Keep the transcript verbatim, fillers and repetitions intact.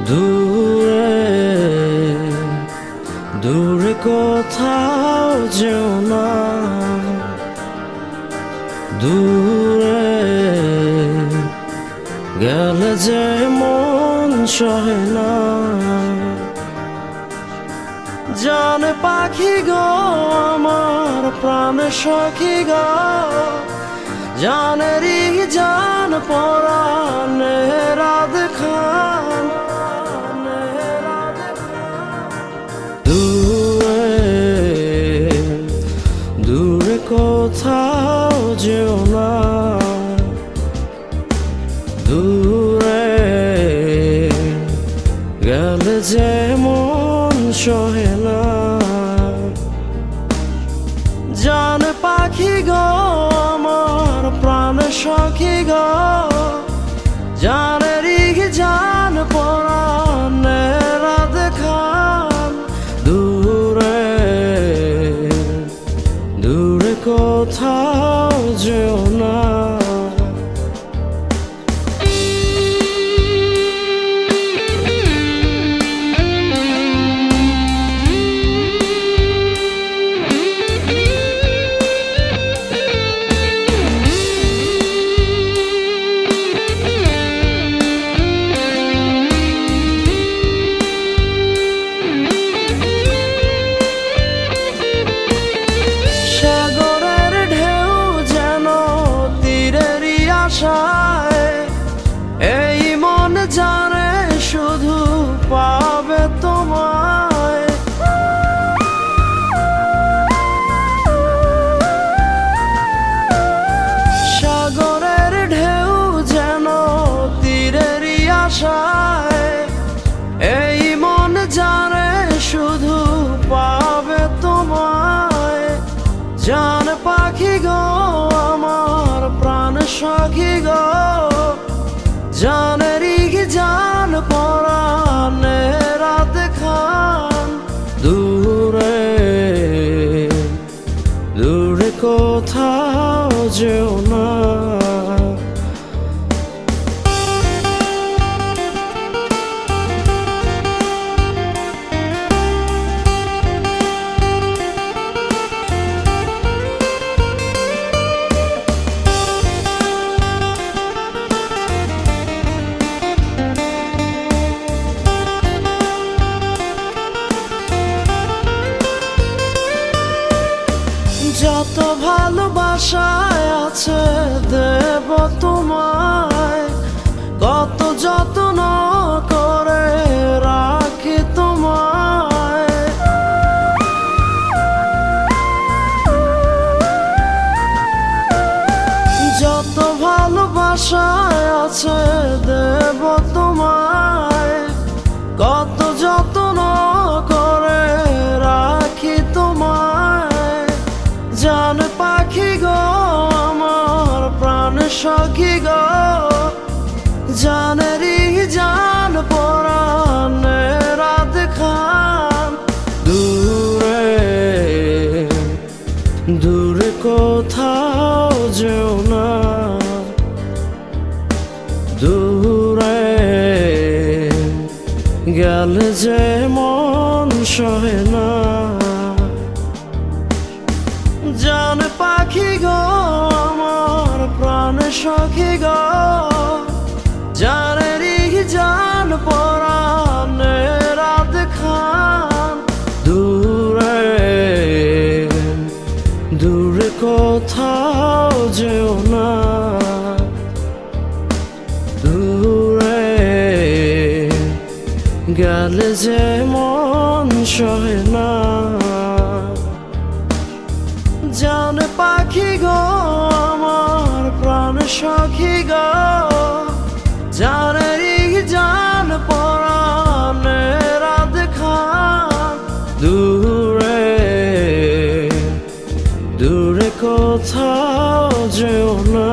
দূরে দূরে কোথাও যেও না, দূরে গেলে যে মন সহে না। জানে পাখি গো আমার প্রাণের সখী গো, জানেরই জান পরাণে রাত খান। দূরে দূরে কোথাও যেও না, দূরে গেলে যে মন সহে না। জান পাখি গো আমার প্রাণের সখী গো, জানেরই জান পরাণে রাত খান। দূরে দূরে কোথাও যেও না। এই মন জানে শুধু পাবে তোমায়, সাগরের ঢেউ যেন তীরেরই আশায়। এই মন জানে শুধু পাবে তোমায়। জান পাখি গো আমার প্রাণ সখী গো, জানেরই জান পরাণে রাত খান। দূরে দূরে কোথাও যেও না। যত ভালোবাসায় আছে দেব তোমায়, কত যত্ন করে রাখি তোমায়। যত ভালোবাসায় আছে দেব তোমায়, কত যত্ন করে রাখি তোমায়। জান পাখি গো আমার প্রাণ সখী গো, জানেরই জান পরাণে রাত খান। দূরে দূরে কোথাও যেও না, দূরে গেলে যে মন সহে না। জান পাখি গো আমার প্রাণ সখী গো, জানেরই জান পরাণে রাত খান। দূরে দূরে কোথাও যেও না, দূরে গেলে যে মন সহে না। জান পাখি গো আমার প্রাণ সখী গো, জানেরই জান পরাণে রাত খান। দূরে দূরে কোথাও যেও না।